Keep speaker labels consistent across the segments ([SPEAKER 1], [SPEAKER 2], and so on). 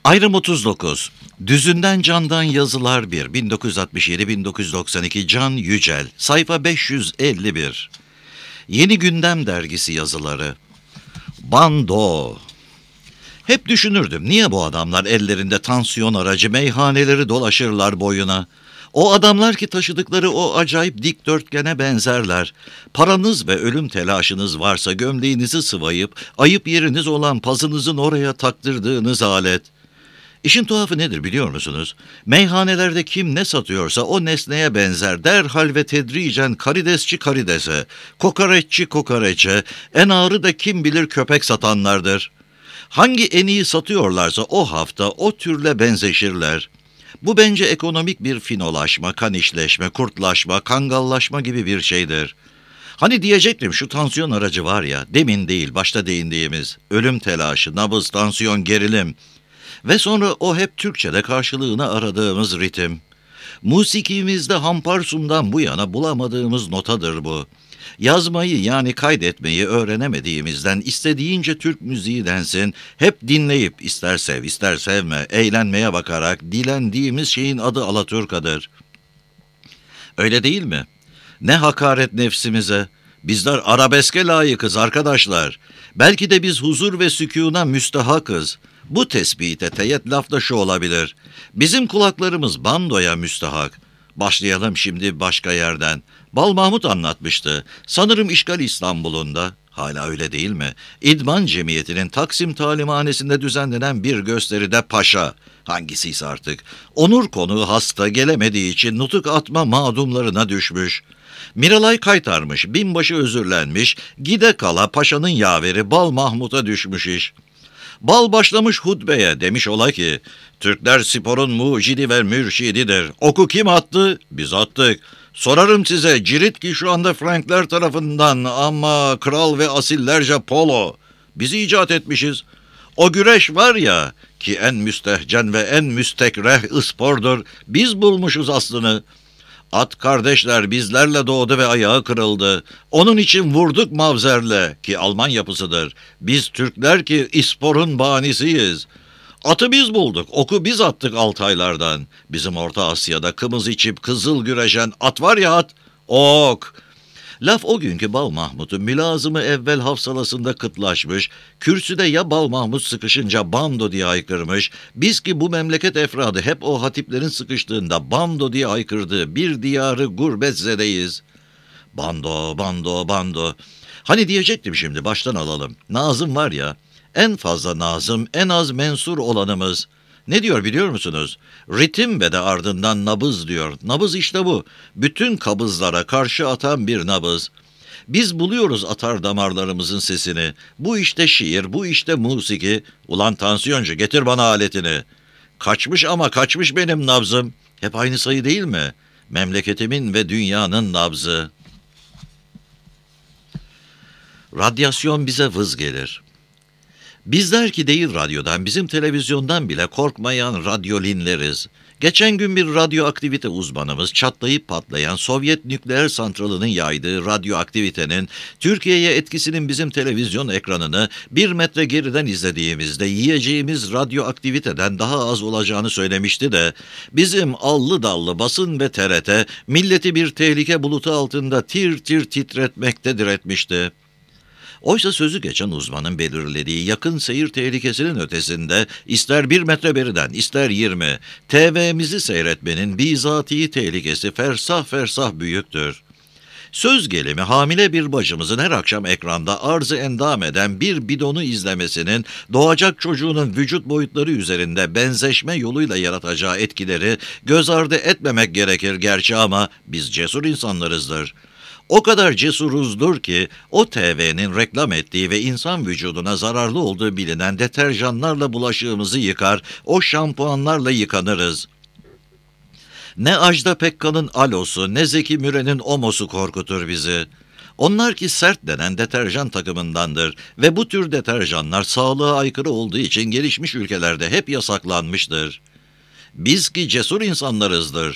[SPEAKER 1] Ayrım 39. Düzünden Candan Yazılar 1. 1967-1992 Can Yücel. Sayfa 551. Yeni Gündem Dergisi yazıları. Bando. Hep düşünürdüm, niye bu adamlar ellerinde tansiyon aracı meyhaneleri dolaşırlar boyuna? O adamlar ki taşıdıkları o acayip dikdörtgene benzerler. Paranız ve ölüm telaşınız varsa gömleğinizi sıvayıp ayıp yeriniz olan pazınızın oraya taktırdığınız alet. İşin tuhafı nedir biliyor musunuz? Meyhanelerde kim ne satıyorsa o nesneye benzer, derhal ve tedricen karidesçi karidese, kokoreççi kokoreçe, en ağırı da kim bilir köpek satanlardır. Hangi en iyi satıyorlarsa o hafta o türle benzeşirler. Bu bence ekonomik bir finolaşma, kanişleşme, kurtlaşma, kangallaşma gibi bir şeydir. Hani diyecektim, şu tansiyon aracı var ya, demin değil başta değindiğimiz, ölüm telaşı, nabız, tansiyon, gerilim ve sonra o hep Türkçe'de karşılığını aradığımız ritim. Musikimizde Hamparsum'dan bu yana bulamadığımız notadır bu. Yazmayı yani kaydetmeyi öğrenemediğimizden istediğince Türk müziği densin, hep dinleyip ister sev ister sevme, eğlenmeye bakarak dilendiğimiz şeyin adı Alaturka'dır. Öyle değil mi? Ne hakaret nefsimize. Bizler arabeske layıkız arkadaşlar. Belki de biz huzur ve sükûna müstehakız. Bu tespite teyit laf da şu olabilir. Bizim kulaklarımız bandoya müstehak. Başlayalım şimdi başka yerden. Bal Mahmut anlatmıştı. Sanırım İşgal İstanbul'unda, hala öyle değil mi? İdman Cemiyeti'nin Taksim Talimhanesi'nde düzenlenen bir gösteride paşa, hangisiyse artık, onur konuğu hasta gelemediği için nutuk atma mağdumlarına düşmüş. Miralay kaytarmış, binbaşı özürlenmiş, gide kala paşanın yaveri Bal Mahmut'a düşmüş iş. Bal başlamış hutbeye, demiş ola ki, Türkler sporun mucidi ve mürşididir. Oku kim attı? Biz attık. Sorarım size, cirit ki şu anda Frankler tarafından ama kral ve asillerce polo. Bizi icat etmişiz. O güreş var ya ki en müstehcen ve en müstekreh spordur. Biz bulmuşuz aslını. At kardeşler bizlerle doğdu ve ayağı kırıldı. Onun için vurduk mavzerle ki Alman yapısıdır. Biz Türkler ki isporun banisiyiz. Atı biz bulduk, oku biz attık Altaylardan. Bizim Orta Asya'da kımız içip kızıl güreşen at var ya at, ok. Laf o günkü Bal Mahmut'un mülazımı evvel hafsalasında kıtlaşmış, kürsüde ya Bal Mahmut sıkışınca bando diye haykırmış, biz ki bu memleket efradı hep o hatiplerin sıkıştığında bando diye haykırdığı bir diyarı gurbetzedeyiz. Bando, bando, bando. Hani diyecektim şimdi baştan alalım. Nazım var ya, en fazla nazım, en az mensur olanımız. Ne diyor biliyor musunuz? Ritim ve de ardından nabız diyor. Nabız işte bu. Bütün kabızlara karşı atan bir nabız. Biz buluyoruz atar damarlarımızın sesini. Bu işte şiir, bu işte musiki. Ulan tansiyoncu getir bana aletini. Kaçmış ama kaçmış benim nabzım. Hep aynı sayı değil mi? Memleketimin ve dünyanın nabzı. Radyasyon bize vız gelir. Bizler ki değil radyodan, bizim televizyondan bile korkmayan radyolinleriz. Geçen gün bir radyoaktivite uzmanımız çatlayıp patlayan Sovyet nükleer santralının yaydığı radyoaktivitenin Türkiye'ye etkisinin bizim televizyon ekranını 1 metre geriden izlediğimizde yiyeceğimiz radyoaktiviteden daha az olacağını söylemişti de bizim allı dallı basın ve TRT milleti bir tehlike bulutu altında tir tir titretmektedir etmişti. Oysa sözü geçen uzmanın belirlediği yakın seyir tehlikesinin ötesinde ister 1 metre beriden ister 20, TV'mizi seyretmenin bizatihi tehlikesi fersah fersah büyüktür. Söz gelimi hamile bir bacımızın her akşam ekranda arzı endam eden bir bidonu izlemesinin doğacak çocuğunun vücut boyutları üzerinde benzeşme yoluyla yaratacağı etkileri göz ardı etmemek gerekir gerçi ama biz cesur insanlarızdır. O kadar cesuruzdur ki o TV'nin reklam ettiği ve insan vücuduna zararlı olduğu bilinen deterjanlarla bulaşığımızı yıkar, o şampuanlarla yıkanırız. Ne Ajda Pekkan'ın alosu ne Zeki Müren'in omosu korkutur bizi. Onlar ki sert denen deterjan takımındandır ve bu tür deterjanlar sağlığa aykırı olduğu için gelişmiş ülkelerde hep yasaklanmıştır. Biz ki cesur insanlarızdır.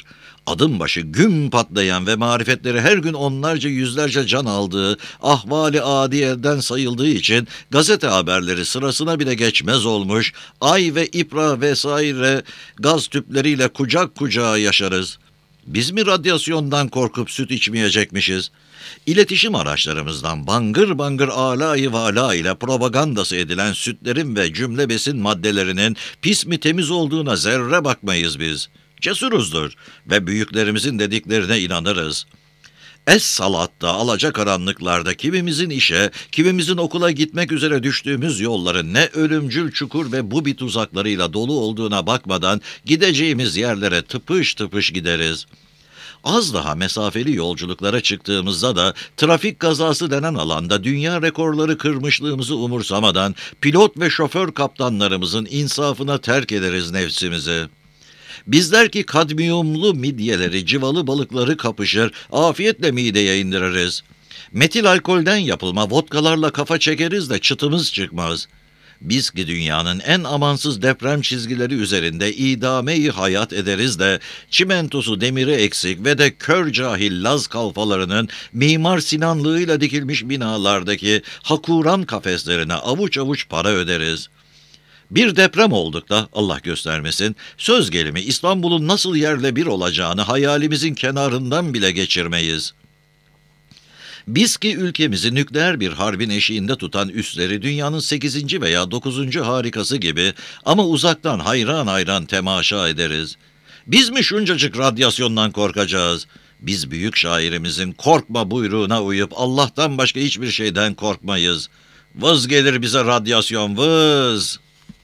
[SPEAKER 1] Adım başı güm patlayan ve marifetleri her gün onlarca yüzlerce can aldığı, ahvali adiyeden sayıldığı için gazete haberleri sırasına bile geçmez olmuş, ay ve ipra vesaire gaz tüpleriyle kucak kucağa yaşarız. Biz mi radyasyondan korkup süt içmeyecekmişiz? İletişim araçlarımızdan bangır bangır alâ-i vâlâ ile propagandası edilen sütlerin ve cümle besin maddelerinin pis mi temiz olduğuna zerre bakmayız biz. Cesuruzdur ve büyüklerimizin dediklerine inanırız. Es-salatta, alacakaranlıklarda kimimizin işe, kimimizin okula gitmek üzere düştüğümüz yolların ne ölümcül çukur ve bubi tuzaklarıyla dolu olduğuna bakmadan gideceğimiz yerlere tıpış tıpış gideriz. Az daha mesafeli yolculuklara çıktığımızda da trafik kazası denen alanda dünya rekorları kırmışlığımızı umursamadan pilot ve şoför kaptanlarımızın insafına terk ederiz nefsimizi. Bizler ki kadmiyumlu midyeleri, civalı balıkları kapışır, afiyetle mideye indiririz. Metil alkolden yapılma vodkalarla kafa çekeriz de çıtımız çıkmaz. Biz ki dünyanın en amansız deprem çizgileri üzerinde idame-i hayat ederiz de çimentosu demiri eksik ve de kör cahil Laz kalfalarının Mimar Sinanlığıyla dikilmiş binalardaki hakuran kafeslerine avuç avuç para öderiz. Bir deprem olduk da Allah göstermesin, söz gelimi İstanbul'un nasıl yerle bir olacağını hayalimizin kenarından bile geçirmeyiz. Biz ki ülkemizi nükleer bir harbin eşiğinde tutan üsleri dünyanın 8. veya 9. harikası gibi ama uzaktan hayran hayran temaşa ederiz. Biz mi şuncacık radyasyondan korkacağız? Biz büyük şairimizin korkma buyruğuna uyup Allah'tan başka hiçbir şeyden korkmayız. Vız gelir bize radyasyon, vız!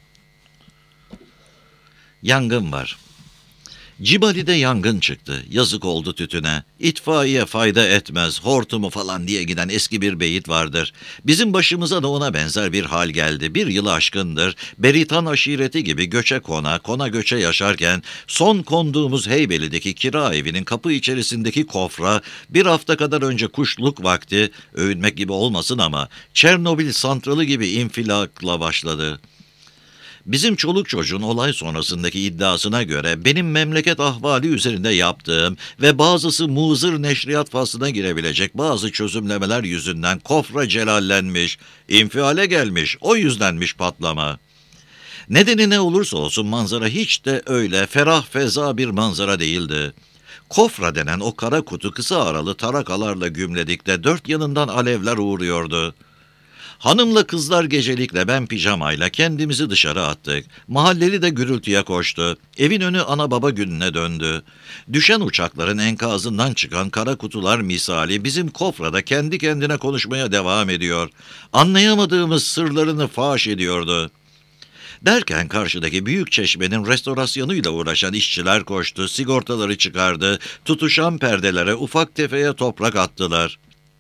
[SPEAKER 1] Yangın var. Cibali'de yangın çıktı. Yazık oldu tütüne. İtfaiye fayda etmez, hortumu falan diye giden eski bir beyit vardır. Bizim başımıza da ona benzer bir hal geldi. Bir yılı aşkındır. Beritan aşireti gibi göçe kona göçe yaşarken son konduğumuz Heybeli'deki kira evinin kapı içerisindeki kofra bir hafta kadar önce kuşluk vakti, övünmek gibi olmasın ama Çernobil santralı gibi infilakla başladı. Bizim çoluk çocuğun olay sonrasındaki iddiasına göre benim memleket ahvali üzerinde yaptığım ve bazısı muzır neşriyat faslına girebilecek bazı çözümlemeler yüzünden kofra celallenmiş, infiale gelmiş, o yüzdenmiş patlama. Nedeni ne olursa olsun manzara hiç de öyle ferah feza bir manzara değildi. Kofra denen o kara kutu kısa aralı tarakalarla gümledikte dört yanından alevler uğruyordu. Hanımla kızlar gecelikle ben pijamayla kendimizi dışarı attık. Mahalleli de gürültüye koştu. Evin önü ana baba gününe döndü. Düşen uçakların enkazından çıkan kara kutular misali bizim kofrada kendi kendine konuşmaya devam ediyor. Anlayamadığımız sırlarını faş ediyordu. Derken karşıdaki büyük çeşmenin restorasyonuyla uğraşan işçiler koştu, sigortaları çıkardı, tutuşan perdelere ufak tefeye toprak attılar.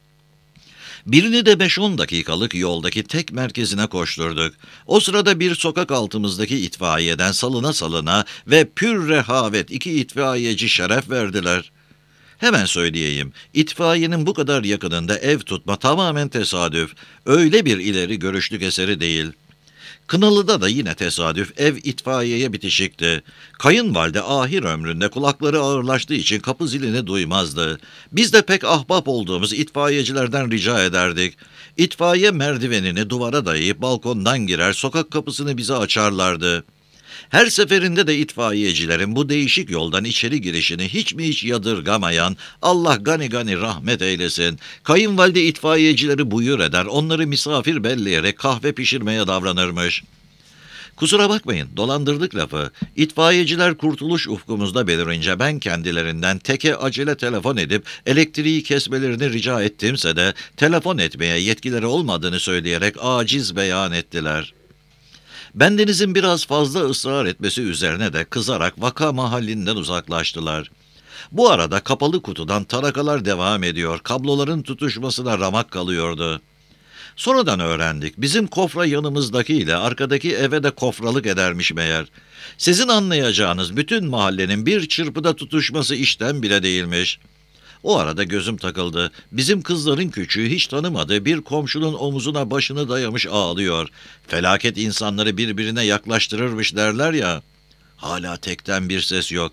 [SPEAKER 1] Birini de 5-10 dakikalık yoldaki tek merkezine koşturduk. O sırada bir sokak altımızdaki itfaiyeden salına salına ve pür rehavet 2 itfaiyeci şeref verdiler. Hemen söyleyeyim, itfaiyenin bu kadar yakınında ev tutma tamamen tesadüf, öyle bir ileri görüşlük eseri değil. Kınalı'da da yine tesadüf ev itfaiyeye bitişikti. Kayınvalide ahir ömründe kulakları ağırlaştığı için kapı zilini duymazdı. Biz de pek ahbap olduğumuz itfaiyecilerden rica ederdik. İtfaiye merdivenini duvara dayayıp balkondan girer, sokak kapısını bize açarlardı. Her seferinde de itfaiyecilerin bu değişik yoldan içeri girişini hiç yadırgamayan, Allah gani gani rahmet eylesin, kayınvalide itfaiyecileri buyur eder, onları misafir belleyerek kahve pişirmeye davranırmış. Kusura bakmayın, dolandırdık lafı. İtfaiyeciler kurtuluş ufkumuzda belirince ben kendilerinden teke acele telefon edip elektriği kesmelerini rica ettimse de telefon etmeye yetkileri olmadığını söyleyerek aciz beyan ettiler. Bendenizin biraz fazla ısrar etmesi üzerine de kızarak vaka mahallinden uzaklaştılar. Bu arada kapalı kutudan tarakalar devam ediyor, kabloların tutuşmasına ramak kalıyordu. Sonradan öğrendik, bizim kofra yanımızdakiyle arkadaki eve de kofralık edermiş meğer. Sizin anlayacağınız bütün mahallenin bir çırpıda tutuşması işten bile değilmiş. O arada gözüm takıldı. Bizim kızların küçüğü hiç tanımadığı bir komşunun omuzuna başını dayamış ağlıyor. Felaket insanları birbirine yaklaştırırmış derler ya. Hala tekten bir ses yok.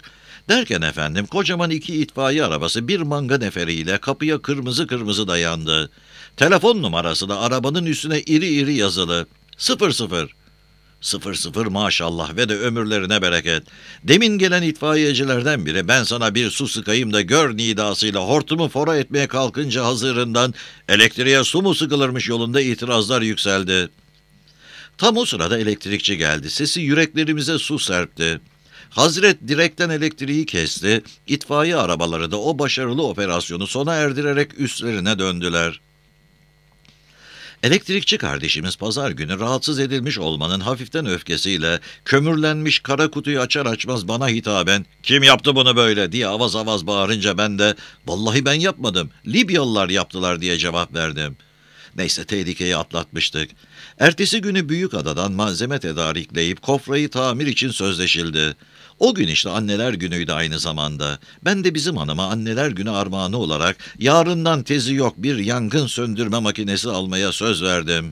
[SPEAKER 1] Derken efendim kocaman 2 itfaiye arabası bir manga neferiyle kapıya kırmızı kırmızı dayandı. Telefon numarası da arabanın üstüne iri iri yazılı. 00. 00 maşallah ve de ömürlerine bereket. Demin gelen itfaiyecilerden biri ben sana bir su sıkayım da gör nidasıyla hortumu fora etmeye kalkınca hazırından elektriğe su mu sıkılırmış yolunda itirazlar yükseldi. Tam o sırada elektrikçi geldi. Sesi yüreklerimize su serpti. Hazret direkten elektriği kesti. İtfaiye arabaları da o başarılı operasyonu sona erdirerek üstlerine döndüler. Elektrikçi kardeşimiz pazar günü rahatsız edilmiş olmanın hafiften öfkesiyle kömürlenmiş kara kutuyu açar açmaz bana hitaben "Kim yaptı bunu böyle?" diye avaz avaz bağırınca ben de "Vallahi ben yapmadım, Libyalılar yaptılar." diye cevap verdim. Neyse tehlikeyi atlatmıştık. Ertesi günü Büyükada'dan malzeme tedarikleyip kofrayı tamir için sözleşildi. O gün işte Anneler Günü'ydü aynı zamanda. Ben de bizim hanıma Anneler Günü armağanı olarak yarından tezi yok bir yangın söndürme makinesi almaya söz verdim.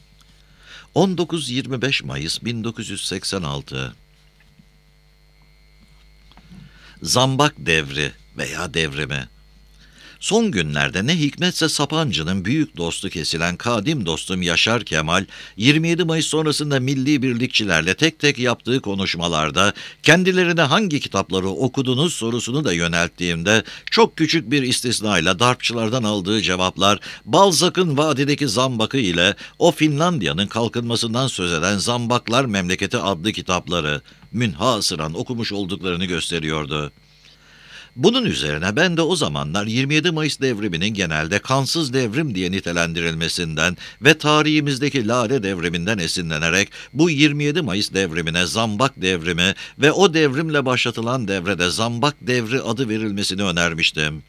[SPEAKER 1] 19-25 Mayıs 1986. Zambak devri veya devrimi. Son günlerde ne hikmetse Sapancı'nın büyük dostu kesilen kadim dostum Yaşar Kemal, 27 Mayıs sonrasında milli birlikçilerle tek tek yaptığı konuşmalarda kendilerine hangi kitapları okudunuz sorusunu da yönelttiğimde çok küçük bir istisnayla darpçılardan aldığı cevaplar Balzac'ın Vadideki Zambakı ile o Finlandiya'nın kalkınmasından söz eden Zambaklar Memleketi adlı kitapları münhasıran okumuş olduklarını gösteriyordu. Bunun üzerine ben de o zamanlar 27 Mayıs devriminin genelde kansız devrim diye nitelendirilmesinden ve tarihimizdeki Lale devriminden esinlenerek bu 27 Mayıs devrimine Zambak devrimi ve o devrimle başlatılan devrede Zambak devri adı verilmesini önermiştim.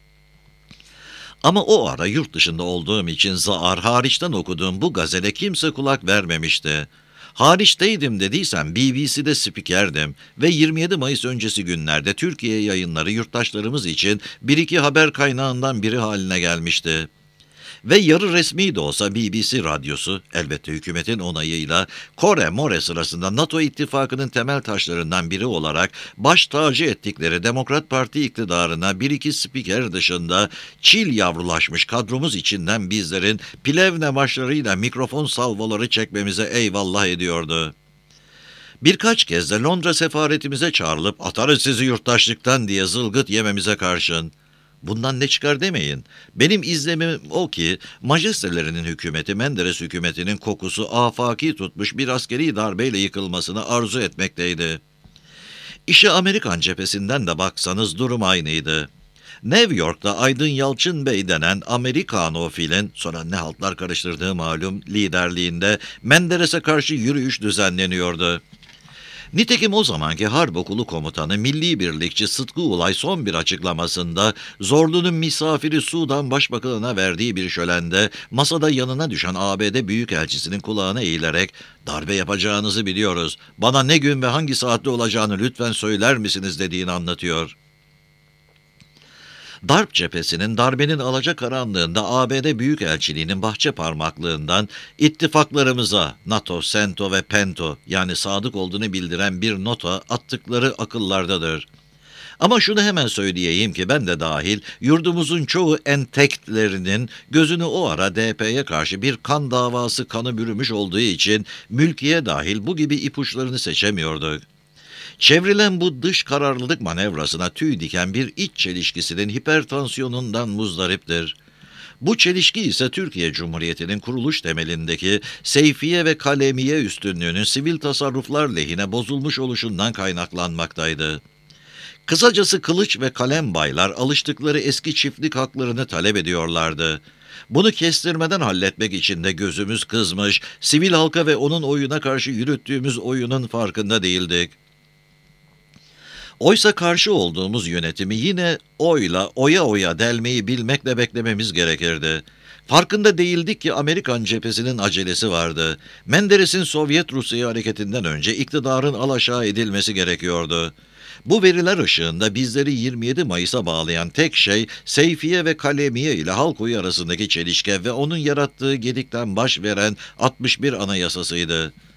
[SPEAKER 1] Ama o ara yurt dışında olduğum için Zaar hariçten okuduğum bu gazele kimse kulak vermemişti. Hariçteydim dediysem BBC'de spikerdim ve 27 Mayıs öncesi günlerde Türkiye yayınları yurttaşlarımız için bir iki haber kaynağından biri haline gelmişti. Ve yarı resmi de olsa BBC radyosu, elbette hükümetin onayıyla, Kore-More sırasında NATO ittifakının temel taşlarından biri olarak baş tacı ettikleri Demokrat Parti iktidarına bir iki spiker dışında çil yavrulaşmış kadromuz içinden bizlerin Plevne maçlarıyla mikrofon salvoları çekmemize eyvallah ediyordu. Birkaç kez de Londra sefaretimize çağrılıp "Atarız sizi yurttaşlıktan" diye zılgıt yememize karşın. Bundan ne çıkar demeyin. Benim izlemim o ki majestelerinin hükümeti Menderes hükümetinin kokusu afaki tutmuş bir askeri darbeyle yıkılmasını arzu etmekteydi. İşe Amerikan cephesinden de baksanız durum aynıydı. New York'ta Aydın Yalçın Bey denen Amerikanofilin, sonra ne haltlar karıştırdığı malum, liderliğinde Menderes'e karşı yürüyüş düzenleniyordu. Nitekim o zamanki Harp Okulu Komutanı Milli Birlikçi Sıtkı Ulay son bir açıklamasında Zorlu'nun misafiri Sudan Başbakanı'na verdiği bir şölende masada yanına düşen ABD Büyükelçisi'nin kulağına eğilerek "Darbe yapacağınızı biliyoruz, bana ne gün ve hangi saatte olacağını lütfen söyler misiniz?" dediğini anlatıyor. Darp cephesinin darbenin alacakaranlığında ABD Büyükelçiliği'nin bahçe parmaklığından ittifaklarımıza NATO, CENTO ve PENTO yani sadık olduğunu bildiren bir nota attıkları akıllardadır. Ama şunu hemen söyleyeyim ki ben de dahil yurdumuzun çoğu entektlerinin gözünü o ara DP'ye karşı bir kan davası kanı bürümüş olduğu için mülkiye dahil bu gibi ipuçlarını seçemiyorduk. Çevrilen bu dış kararlılık manevrasına tüy diken bir iç çelişkisinin hipertansiyonundan muzdariptir. Bu çelişki ise Türkiye Cumhuriyeti'nin kuruluş temelindeki seyfiye ve kalemiye üstünlüğünün sivil tasarruflar lehine bozulmuş oluşundan kaynaklanmaktaydı. Kısacası kılıç ve kalem baylar alıştıkları eski çiftlik haklarını talep ediyorlardı. Bunu kestirmeden halletmek için de gözümüz kızmış, sivil halka ve onun oyuna karşı yürüttüğümüz oyunun farkında değildik. Oysa karşı olduğumuz yönetimi yine oyla oya oya delmeyi bilmekle beklememiz gerekirdi. Farkında değildik ki Amerikan cephesinin acelesi vardı. Menderes'in Sovyet Rusya hareketinden önce iktidarın alaşağı edilmesi gerekiyordu. Bu veriler ışığında bizleri 27 Mayıs'a bağlayan tek şey Seyfiye ve Kalemiye ile halk oyu arasındaki çelişki ve onun yarattığı gedikten baş veren 61 Anayasasıydı.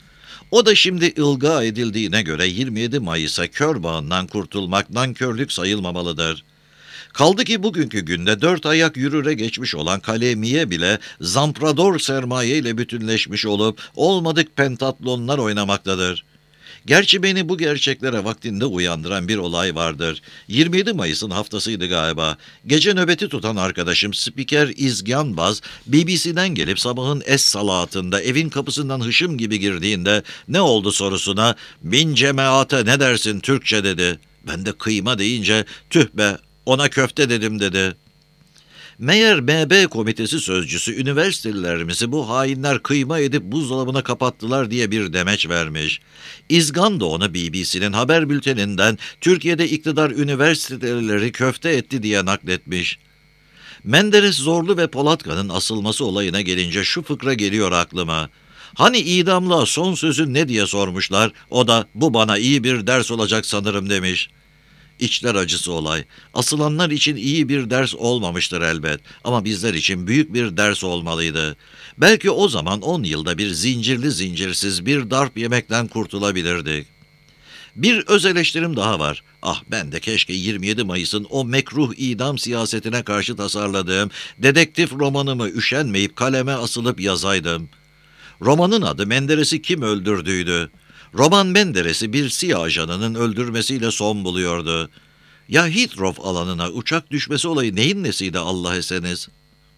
[SPEAKER 1] O da şimdi ılga edildiğine göre 27 Mayıs'a kör bağından kurtulmak nankörlük sayılmamalıdır. Kaldı ki bugünkü günde 4 ayak yürüre geçmiş olan kalemiye bile zamprador sermaye ile bütünleşmiş olup olmadık pentatlonlar oynamaktadır. Gerçi beni bu gerçeklere vaktinde uyandıran bir olay vardır. 27 Mayıs'ın haftasıydı galiba. Gece nöbeti tutan arkadaşım spiker İzganbaz BBC'den gelip sabahın es-salatında evin kapısından hışım gibi girdiğinde ne oldu sorusuna "Bin cemaate ne dersin Türkçe?" dedi. Ben de kıyma deyince "Tüh be, ona köfte dedim" dedi. Meğer MB komitesi sözcüsü üniversitelerimizi bu hainler kıyma edip buzdolabına kapattılar diye bir demeç vermiş. İzgan da onu BBC'nin haber bülteninden Türkiye'de iktidar üniversiteleri köfte etti diye nakletmiş. Menderes Zorlu ve Polatkan'ın asılması olayına gelince şu fıkra geliyor aklıma. Hani idamlığa son sözün ne diye sormuşlar, o da "bu bana iyi bir ders olacak sanırım" demiş. İçler acısı olay. Asılanlar için iyi bir ders olmamıştır elbet ama bizler için büyük bir ders olmalıydı. Belki o zaman 10 yılda bir zincirli zincirsiz bir darp yemekten kurtulabilirdik. Bir öz eleştirim daha var. Ah, ben de keşke 27 Mayıs'ın o mekruh idam siyasetine karşı tasarladığım dedektif romanımı üşenmeyip kaleme asılıp yazaydım. Romanın adı Menderes'i Kim Öldürdüğüydü. Roman Menderes'i bir CIA ajanının öldürmesiyle son buluyordu. Ya Heathrow alanına uçak düşmesi olayı neyin nesiydi Allah eseniz?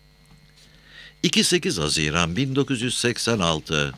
[SPEAKER 1] 28 Haziran 1986.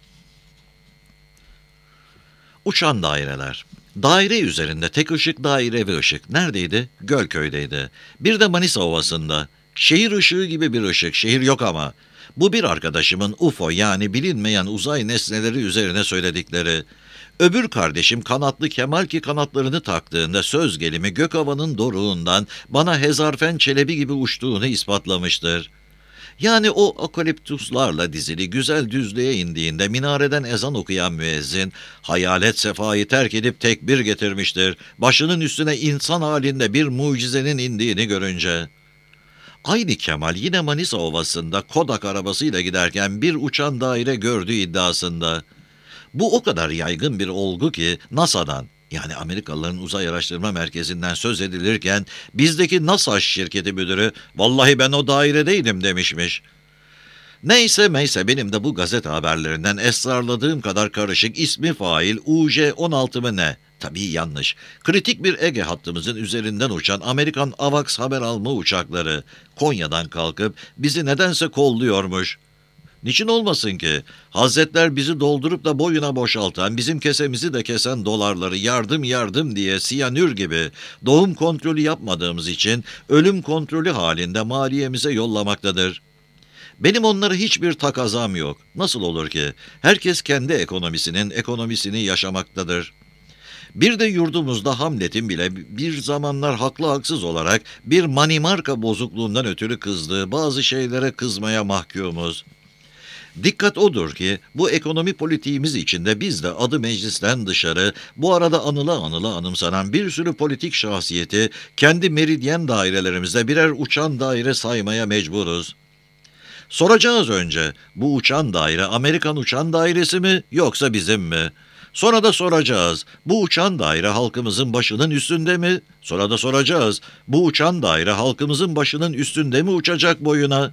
[SPEAKER 1] Uçan daireler. Daire üzerinde tek ışık dairevi ışık. Neredeydi? Gölköy'deydi. Bir de Manisa Ovası'nda. Şehir ışığı gibi bir ışık. Şehir yok ama. Bu bir arkadaşımın UFO yani bilinmeyen uzay nesneleri üzerine söyledikleri. Öbür kardeşim kanatlı Kemal ki kanatlarını taktığında söz gelimi Gökhava'nın doruğundan bana Hezarfen Çelebi gibi uçtuğunu ispatlamıştır. Yani o akaliptuslarla dizili güzel düzlüğe indiğinde minareden ezan okuyan müezzin hayalet sefayı terk edip tekbir getirmiştir. Başının üstüne insan halinde bir mucizenin indiğini görünce. Aynı Kemal yine Manisa Ovası'nda Kodak arabasıyla giderken bir uçan daire gördüğü iddiasında. Bu o kadar yaygın bir olgu ki NASA'dan yani Amerikalıların Uzay Araştırma Merkezi'nden söz edilirken bizdeki NASA şirketi müdürü "Vallahi ben o dairedeydim" demişmiş. Neyse benim de bu gazete haberlerinden esrarladığım kadar karışık ismi fail UJ-16 mı ne? Tabii yanlış. Kritik bir Ege hattımızın üzerinden uçan Amerikan AVAX haber alma uçakları Konya'dan kalkıp bizi nedense kolluyormuş. Niçin olmasın ki? Hazretler bizi doldurup da boyuna boşaltan, bizim kesemizi de kesen dolarları yardım yardım diye siyanür gibi doğum kontrolü yapmadığımız için ölüm kontrolü halinde maliyemize yollamaktadır. Benim onlara hiçbir takazam yok. Nasıl olur ki? Herkes kendi ekonomisini yaşamaktadır. Bir de yurdumuzda Hamlet'in bile bir zamanlar haklı haksız olarak bir manimarka bozukluğundan ötürü kızdığı bazı şeylere kızmaya mahkumuz. Dikkat odur ki bu ekonomi politiğimiz içinde biz de adı meclisten dışarı bu arada anıla anımsanan bir sürü politik şahsiyeti kendi meridyen dairelerimizde birer uçan daire saymaya mecburuz. Soracağız önce, bu uçan daire Amerikan uçan dairesi mi yoksa bizim mi? Sonra da soracağız, bu uçan daire halkımızın başının üstünde mi? Sonra da soracağız, bu uçan daire halkımızın başının üstünde mi uçacak boyuna?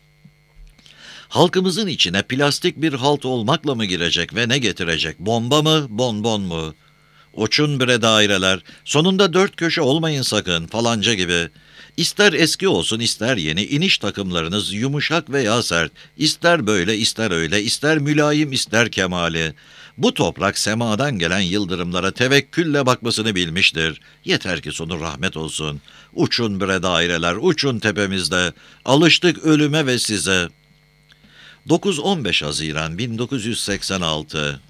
[SPEAKER 1] Halkımızın içine plastik bir halt olmakla mı girecek ve ne getirecek? Bomba mı, bonbon mu? Uçun bre daireler, sonunda dört köşe olmayın sakın falanca gibi. İster eski olsun ister yeni iniş takımlarınız yumuşak veya sert, ister böyle ister öyle, ister mülayim ister kemali. Bu toprak semadan gelen yıldırımlara tevekkülle bakmasını bilmiştir. Yeter ki sonu rahmet olsun. Uçun bre daireler, uçun tepemizde. Alıştık ölüme ve size. 9-15 Haziran 1986.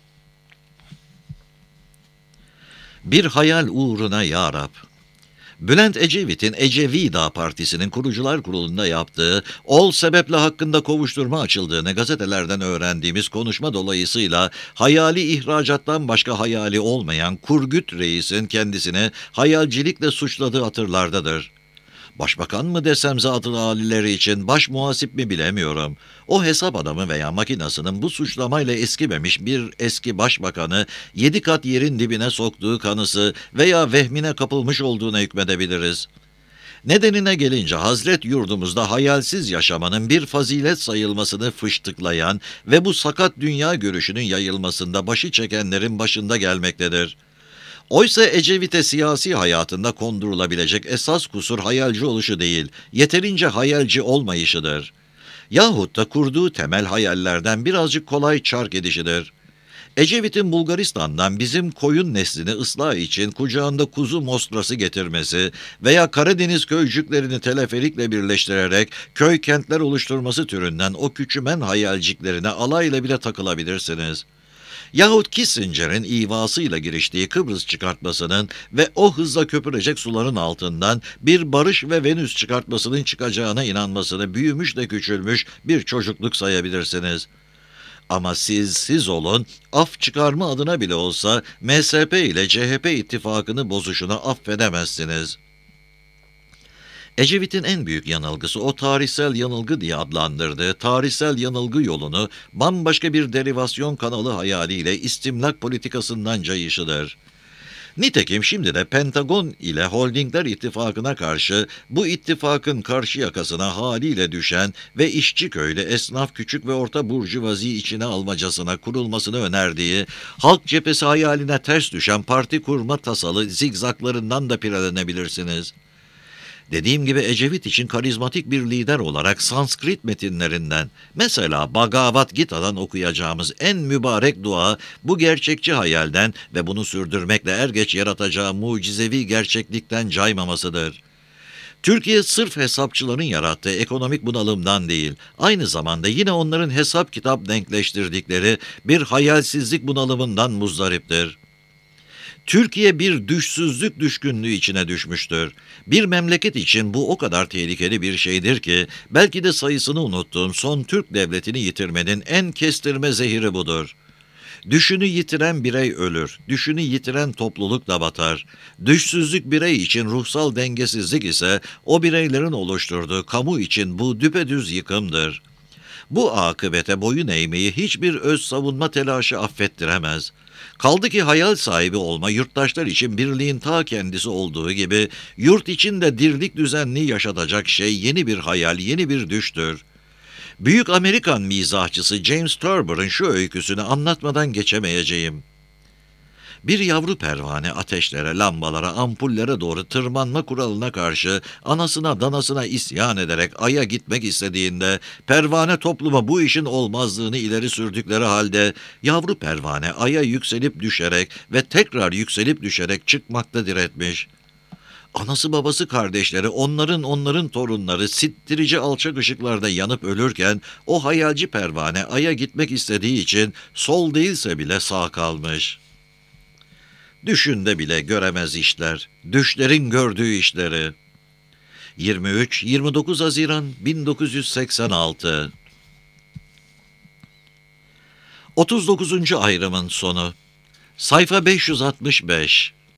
[SPEAKER 1] Bir hayal uğruna ya Rab. Bülent Ecevit'in Ecevida Partisi'nin kurucular kurulunda yaptığı ol sebeple hakkında kovuşturma açıldığını gazetelerden öğrendiğimiz konuşma dolayısıyla hayali ihracattan başka hayali olmayan Kurgüt Reis'in kendisini hayalcilikle suçladığı hatırlardadır. Başbakan mı desem zat-ı alileri için, baş muhasip mi bilemiyorum. O hesap adamı veya makinasının bu suçlamayla eskimemiş bir eski başbakanı 7 kat yerin dibine soktuğu kanısı veya vehmine kapılmış olduğuna hükmedebiliriz. Nedenine gelince Hazret yurdumuzda hayalsiz yaşamanın bir fazilet sayılmasını fıştıklayan ve bu sakat dünya görüşünün yayılmasında başı çekenlerin başında gelmektedir. Oysa Ecevit'e siyasi hayatında kondurulabilecek esas kusur hayalci oluşu değil, yeterince hayalci olmayışıdır. Yahut da kurduğu temel hayallerden birazcık kolay çark edişidir. Ecevit'in Bulgaristan'dan bizim koyun neslini ıslah için kucağında kuzu mostrası getirmesi veya Karadeniz köycüklerini teleferikle birleştirerek köy kentler oluşturması türünden o küçümen hayalciklerine alayla bile takılabilirsiniz. Yahut Kissinger'in ivasıyla giriştiği Kıbrıs çıkartmasının ve o hızla köpürecek suların altından bir Barış ve Venüs çıkartmasının çıkacağına inanmasını büyümüş de küçülmüş bir çocukluk sayabilirsiniz. Ama siz olun, af çıkarma adına bile olsa MSP ile CHP ittifakını bozuşunu affedemezsiniz. Ecevit'in en büyük yanılgısı o tarihsel yanılgı diye adlandırdığı tarihsel yanılgı yolunu bambaşka bir derivasyon kanalı hayaliyle istimlak politikasından cayışıdır. Nitekim şimdi de Pentagon ile Holdingler ittifakına karşı bu ittifakın karşı yakasına haliyle düşen ve işçi köylü esnaf küçük ve orta burjuvazi içine almacasına kurulmasını önerdiği halk cephesi hayaline ters düşen parti kurma tasalı zigzaklarından da pirelenebilirsiniz. Dediğim gibi Ecevit için karizmatik bir lider olarak Sanskrit metinlerinden, mesela Bhagavad Gita'dan okuyacağımız en mübarek dua, bu gerçekçi hayalden ve bunu sürdürmekle er geç yaratacağı mucizevi gerçeklikten caymamasıdır. Türkiye sırf hesapçıların yarattığı ekonomik bunalımdan değil, aynı zamanda yine onların hesap kitap denkleştirdikleri bir hayalsizlik bunalımından muzdariptir. Türkiye bir düşsüzlük düşkünlüğü içine düşmüştür. Bir memleket için bu o kadar tehlikeli bir şeydir ki, belki de sayısını unuttuğum son Türk devletini yitirmenin en kestirme zehiri budur. Düşünü yitiren birey ölür, düşünü yitiren topluluk da batar. Düşsüzlük birey için ruhsal dengesizlik ise o bireylerin oluşturduğu kamu için bu düpedüz yıkımdır. Bu akıbete boyun eğmeyi hiçbir öz savunma telaşı affettiremez. Kaldı ki hayal sahibi olma yurttaşlar için birliğin ta kendisi olduğu gibi yurt içinde dirlik düzenliği yaşatacak şey yeni bir hayal, yeni bir düştür. Büyük Amerikan mizahçısı James Turber'ın şu öyküsünü anlatmadan geçemeyeceğim. Bir yavru pervane ateşlere, lambalara, ampullere doğru tırmanma kuralına karşı anasına danasına isyan ederek Ay'a gitmek istediğinde pervane topluma bu işin olmazlığını ileri sürdükleri halde yavru pervane Ay'a yükselip düşerek ve tekrar yükselip düşerek çıkmakta diretmiş. Anası babası kardeşleri onların torunları sittirici alçak ışıklarda yanıp ölürken o hayalci pervane Ay'a gitmek istediği için sol değilse bile sağ kalmış. Düşünde bile göremez işler, düşlerin gördüğü işleri. 23-29 Haziran 1986. 39. ayrımın sonu. Sayfa 565.